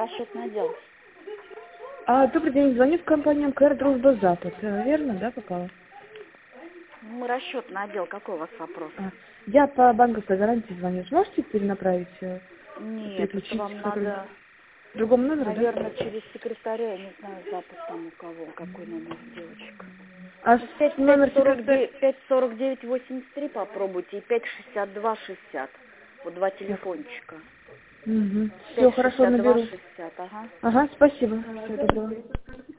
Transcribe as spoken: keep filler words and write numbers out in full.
Расчетный отдел. А, добрый день, звоню в компанию МКР «Дружба Запад». Э, Верно, да, попала? Мы расчетный отдел. Какой у вас вопрос? А, я по банковской гарантии звоню. Сможете перенаправить, э, Нет, это переключить вам в какой- надо, в другом номере, да? наверное, через секретаря. Я не знаю, запад там у кого, какой номер девочек. А Ну, с- пять пять номер сорок секретаря... девять пять сорок девять восемьдесят три попробуйте и пять шестьдесят два шестьдесят. Вот два Так. телефончика. Угу. Все, пять хорошо, шестьдесят два наберу. шестьдесят, ага. Ага, спасибо. Всего доброго.